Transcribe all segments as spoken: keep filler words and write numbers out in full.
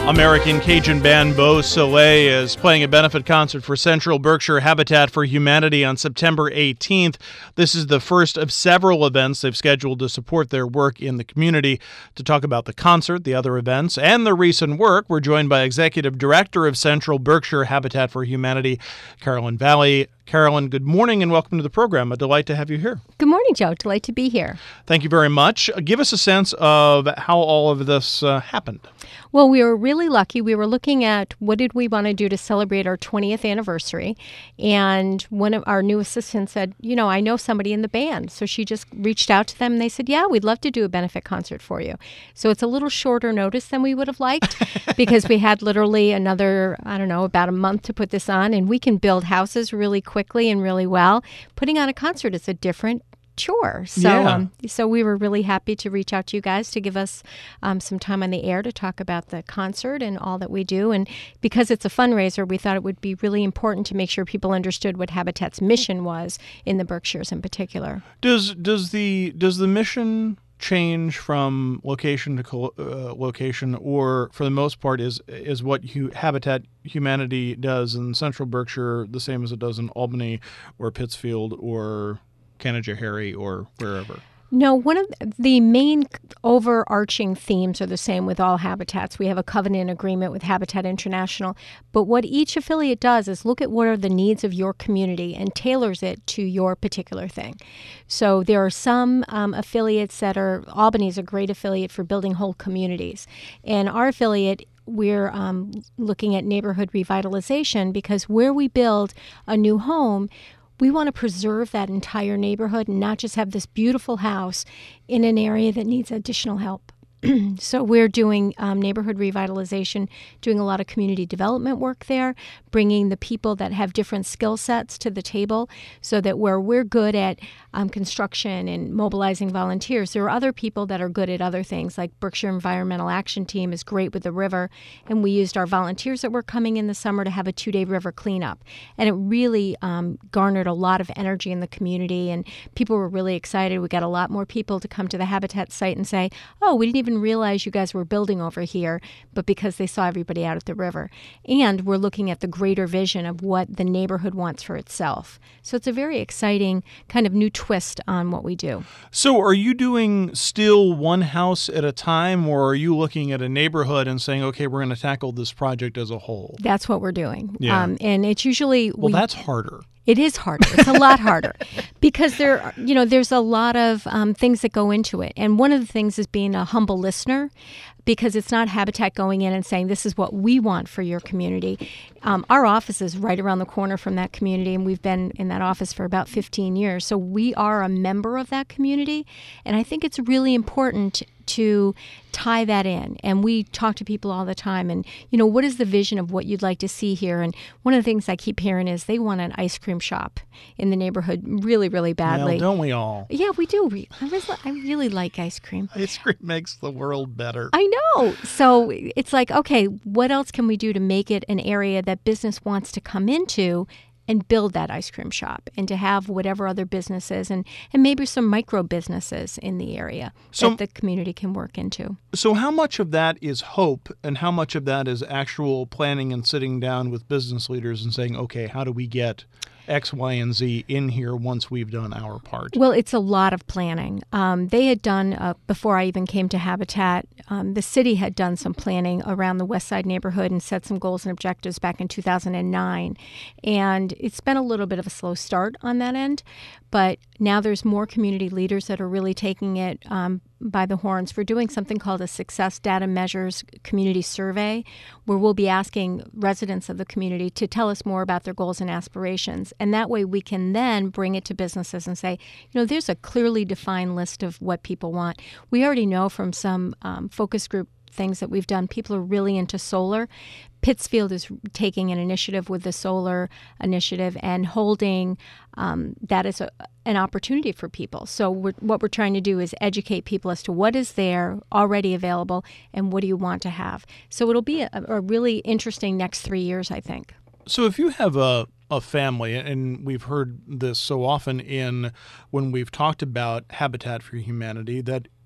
American Cajun band Beau Soleil is playing a benefit concert for Central Berkshire Habitat for Humanity on September eighteenth. This is the first of several events they've scheduled to support their work in the community. To talk about the concert, the other events, and the recent work, we're joined by Executive Director of Central Berkshire Habitat for Humanity, Carolyn Valley. Carolyn, good morning and welcome to the program. A delight to have you here. Good morning, Joe. Delight to be here. Thank you very much. Give us a sense of how all of this uh, happened. Well, we were really lucky. We were looking at what did we want to do to celebrate our twentieth anniversary. And one of our new assistants said, you know, I know somebody in the band. So she just reached out to them and they said, yeah, we'd love to do a benefit concert for you. So it's a little shorter notice than we would have liked because we had literally another, I don't know, about a month to put this on. And we can build houses really quickly and really well. Putting on a concert is a different chore. So yeah. um, so we were really happy to reach out to you guys to give us um, some time on the air to talk about the concert and all that we do. And because it's a fundraiser, we thought it would be really important to make sure people understood what Habitat's mission was in the Berkshires in particular. Does does the does the mission change from location to co- uh, location, or for the most part is is what Hu- Habitat Humanity does in Central Berkshire the same as it does in Albany or Pittsfield or Canajoharie or wherever? No, one of the main overarching themes are the same with all habitats. We have a covenant agreement with Habitat International, but what each affiliate does is look at what are the needs of your community and tailors it to your particular thing. So there are some um, affiliates that are, Albany is a great affiliate for building whole communities, and our affiliate we're um, looking at neighborhood revitalization because where we build a new home, we want to preserve that entire neighborhood and not just have this beautiful house in an area that needs additional help. So we're doing um, neighborhood revitalization, doing a lot of community development work there, bringing the people that have different skill sets to the table so that where we're good at um, construction and mobilizing volunteers, there are other people that are good at other things, like Berkshire Environmental Action Team is great with the river, and we used our volunteers that were coming in the summer to have a two-day river cleanup. And it really um, garnered a lot of energy in the community, and people were really excited. We got a lot more people to come to the Habitat site and say, oh, we didn't even realize you guys were building over here, but because they saw everybody out at the river. And we're looking at the greater vision of what the neighborhood wants for itself. So it's a very exciting kind of new twist on what we do. So are you doing still one house at a time, or are you looking at a neighborhood and saying, okay, we're going to tackle this project as a whole? That's what we're doing. Yeah. Um, and it's usually... Well, we, that's harder. It is harder. It's a lot harder because there, you know, there's a lot of um, things that go into it. And one of the things is being a humble listener, because it's not Habitat going in and saying, this is what we want for your community. Um, our office is right around the corner from that community, and we've been in that office for about fifteen years. So we are a member of that community, and I think it's really important to tie that in. And we talk to people all the time and, you know, what is the vision of what you'd like to see here? And one of the things I keep hearing is they want an ice cream shop in the neighborhood really, really badly. Well, don't we all? Yeah, we do. We, I, was, I really like ice cream. Ice cream makes the world better. I know. So it's like, okay, what else can we do to make it an area that business wants to come into and build that ice cream shop and to have whatever other businesses and, and maybe some micro businesses in the area so, that the community can work into. So how much of that is hope and how much of that is actual planning and sitting down with business leaders and saying, okay, how do we get X, Y, and Z in here once we've done our part? Well, it's a lot of planning. Um, they had done, uh, before I even came to Habitat, um, the city had done some planning around the West Side neighborhood and set some goals and objectives back in two thousand nine. And it's been a little bit of a slow start on that end, but now there's more community leaders that are really taking it um, by the horns. We're doing something called a Success Data Measures Community Survey, where we'll be asking residents of the community to tell us more about their goals and aspirations. And that way we can then bring it to businesses and say, you know, there's a clearly defined list of what people want. We already know from some um, focus group things that we've done, people are really into solar. Pittsfield is taking an initiative with the solar initiative and holding um, that as a, an opportunity for people. So we're, what we're trying to do is educate people as to what is there already available and what do you want to have. So it'll be a, a really interesting next three years, I think. So if you have a a family, and we've heard this so often in when we've talked about Habitat for Humanity, that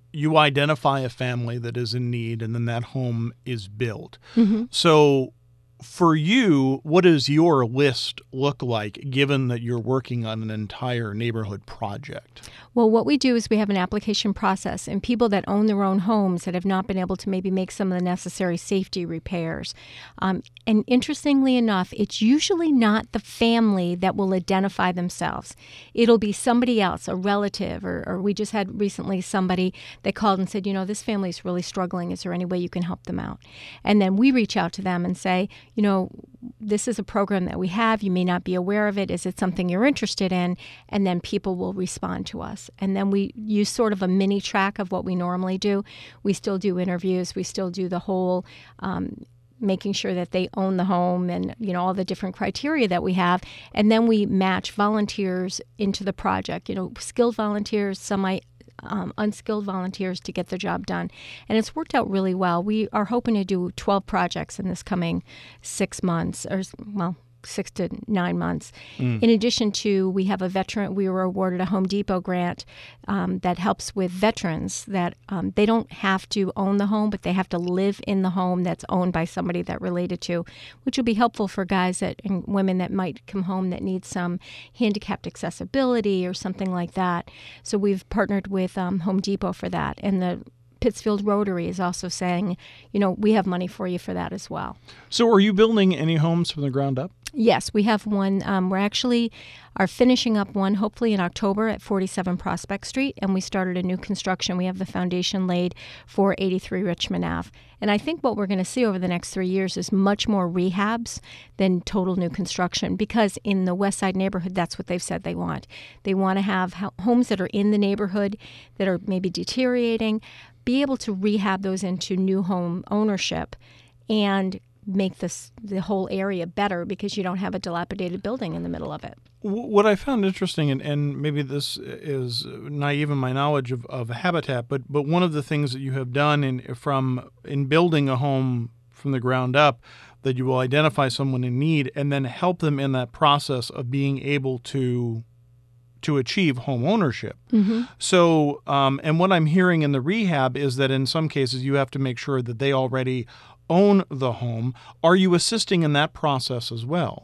you identify a family that is in need, and then that home is built. Mm-hmm. So for you, what does your list look like, given that you're working on an entire neighborhood project? Well, what we do is we have an application process, and people that own their own homes that have not been able to maybe make some of the necessary safety repairs. Um, and interestingly enough, it's usually not the family that will identify themselves. It'll be somebody else, a relative, or, or we just had recently somebody that called and said, you know, this family is really struggling. Is there any way you can help them out? And then we reach out to them and say, you know, this is a program that we have. You may not be aware of it. Is it something you're interested in? And then people will respond to us. And then we use sort of a mini track of what we normally do. We still do interviews. We still do the whole um, making sure that they own the home and, you know, all the different criteria that we have. And then we match volunteers into the project, you know, skilled volunteers, semi Um, unskilled volunteers to get the job done. And it's worked out really well. We are hoping to do twelve projects in this coming six months, or, well, six to nine months. Mm. In addition to, we have a veteran, we were awarded a Home Depot grant um, that helps with veterans that um, they don't have to own the home, but they have to live in the home that's owned by somebody that related to, which will be helpful for guys that and women that might come home that need some handicapped accessibility or something like that. So we've partnered with um, Home Depot for that. And the Pittsfield Rotary is also saying, you know, we have money for you for that as well. So are you building any homes from the ground up? Yes, we have one. Um, we're actually are finishing up one, hopefully in October, at forty-seven Prospect Street, and we started a new construction. We have the foundation laid for eighty-three Richmond Avenue. And I think what we're going to see over the next three years is much more rehabs than total new construction, because in the West Side neighborhood, that's what they've said they want. They want to have ho- homes that are in the neighborhood that are maybe deteriorating, be able to rehab those into new home ownership and make this the whole area better, because you don't have a dilapidated building in the middle of it. What I found interesting, and, and maybe this is naive in my knowledge of, of Habitat, but but one of the things that you have done in from in building a home from the ground up, that you will identify someone in need and then help them in that process of being able to to achieve home ownership. Mm-hmm. So, um, and what I'm hearing in the rehab is that in some cases you have to make sure that they already own the home. Are you assisting in that process as well?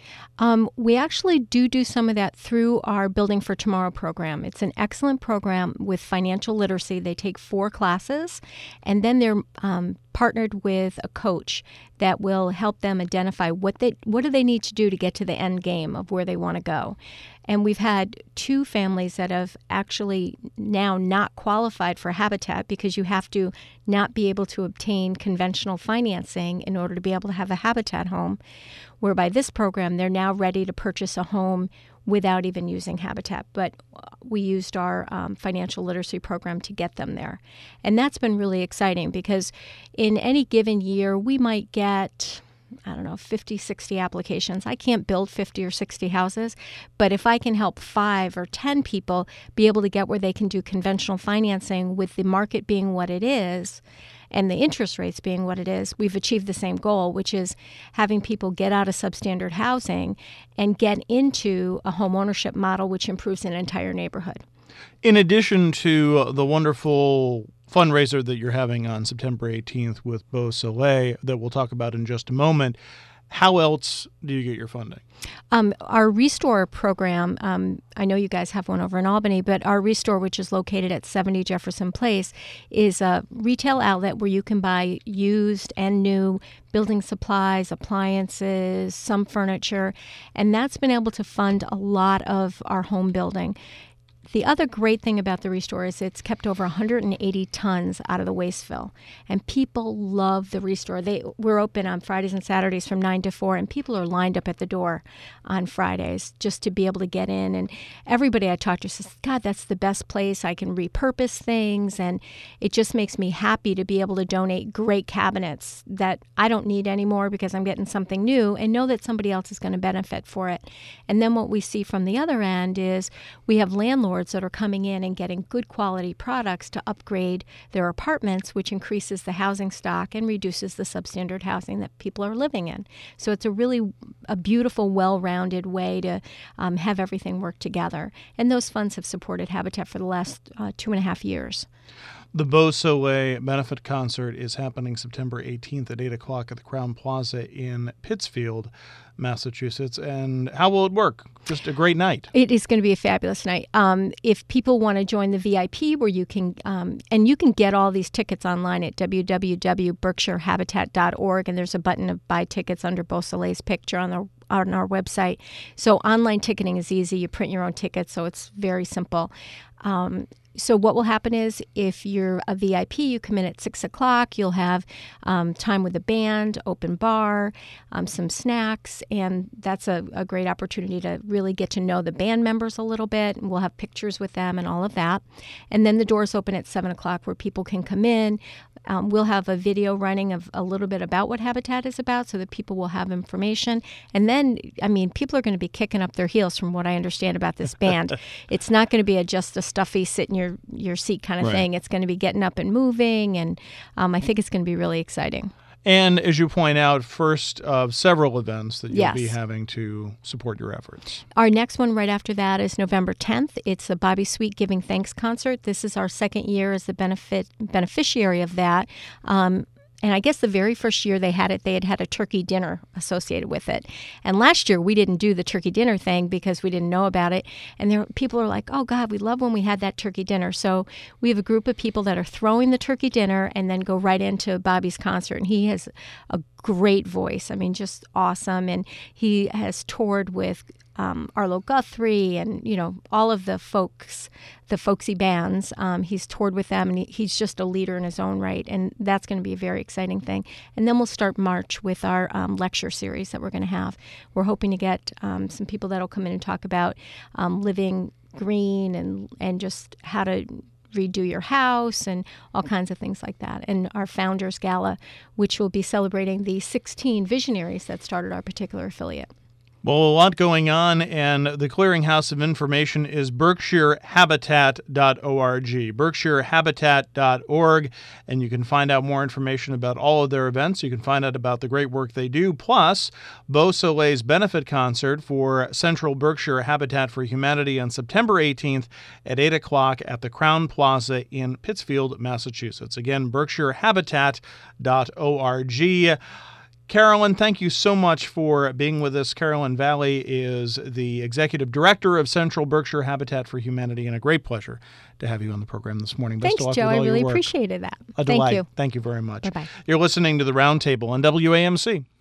Um, we actually do do some of that through our Building for Tomorrow program. It's an excellent program with financial literacy. They take four classes, and then they're um, partnered with a coach that will help them identify what they what do they need to do to get to the end game of where they want to go. And we've had two families that have actually now not qualified for Habitat, because you have to not be able to obtain conventional financing in order to be able to have a Habitat home, where by this program they're now ready to purchase a home without even using Habitat. But we used our um, financial literacy program to get them there. And that's been really exciting, because in any given year we might get, I don't know, fifty, sixty applications. I can't build fifty or sixty houses, but if I can help five or ten people be able to get where they can do conventional financing, with the market being what it is and the interest rates being what it is, we've achieved the same goal, which is having people get out of substandard housing and get into a home ownership model, which improves an entire neighborhood. In addition to the wonderful fundraiser that you're having on September eighteenth with Beau Soleil that we'll talk about in just a moment, how else do you get your funding? Um, our Restore program, um, I know you guys have one over in Albany, but our Restore, which is located at seventy Jefferson Place, is a retail outlet where you can buy used and new building supplies, appliances, some furniture, and that's been able to fund a lot of our home building. The other great thing about the Restore is it's kept over one hundred eighty tons out of the Wasteville, and people love the Restore. They we're open on Fridays and Saturdays from nine to four, and people are lined up at the door on Fridays just to be able to get in. And everybody I talk to says, God, that's the best place. I can repurpose things, and it just makes me happy to be able to donate great cabinets that I don't need anymore because I'm getting something new, and know that somebody else is going to benefit for it. And then what we see from the other end is we have landlords that are coming in and getting good quality products to upgrade their apartments, which increases the housing stock and reduces the substandard housing that people are living in. So it's a really a beautiful, well-rounded way to um, have everything work together. And those funds have supported Habitat for the last uh, two and a half years. The Beau Soleil benefit concert is happening September eighteenth at eight o'clock at the Crowne Plaza in Pittsfield, Massachusetts. And how will it work? Just a great night. It is going to be a fabulous night. Um, if people want to join the V I P, where you can, um, and you can get all these tickets online at w w w dot berkshire habitat dot org, and there's a button to buy tickets under Beau Soleil's picture on the on our website. So online ticketing is easy. You print your own tickets, so it's very simple. Um, So what will happen is if you're a V I P, you come in at six o'clock, you'll have um, time with the band, open bar, um, some snacks, and that's a, a great opportunity to really get to know the band members a little bit, and we'll have pictures with them and all of that. And then the doors open at seven o'clock where people can come in. Um, we'll have a video running of a little bit about what Habitat is about so that people will have information. And then, I mean, people are going to be kicking up their heels from what I understand about this band. It's not going to be a, just a stuffy sit in your, your seat kind of Right. thing. It's going to be getting up and moving, and um, I think it's going to be really exciting. And as you point out, first of several events that you'll Yes. be having to support your efforts. Our next one right after that is November tenth. It's a Bobby Sweet Giving Thanks concert. This is our second year as the benefit beneficiary of that. Um, And I guess the very first year they had it, they had had a turkey dinner associated with it. And last year we didn't do the turkey dinner thing because we didn't know about it. And there, people are like, oh, God, we love when we had that turkey dinner. So we have a group of people that are throwing the turkey dinner and then go right into Bobby's concert. And he has a great voice. I mean, just awesome. And he has toured with Um, Arlo Guthrie and, you know, all of the folks, the folksy bands. Um, he's toured with them, and he, he's just a leader in his own right, and that's going to be a very exciting thing. And then we'll start March with our um, lecture series that we're going to have. We're hoping to get um, some people that'll come in and talk about um, living green and, and just how to redo your house and all kinds of things like that. And our Founders Gala, which will be celebrating the sixteen visionaries that started our particular affiliate. Well, a lot going on, and the clearinghouse of information is berkshire habitat dot org, berkshire habitat dot org, and you can find out more information about all of their events. You can find out about the great work they do, plus Beau Soleil's benefit concert for Central Berkshire Habitat for Humanity on September eighteenth at eight o'clock at the Crowne Plaza in Pittsfield, Massachusetts. Again, berkshire habitat dot org. Carolyn, thank you so much for being with us. Carolyn Valley is the executive director of Central Berkshire Habitat for Humanity, and a great pleasure to have you on the program this morning. Best Thanks, of luck Joe. with all I really your work. appreciated that. A Thank delight. you. Thank you very much. Bye-bye. You're listening to The Roundtable on W A M C.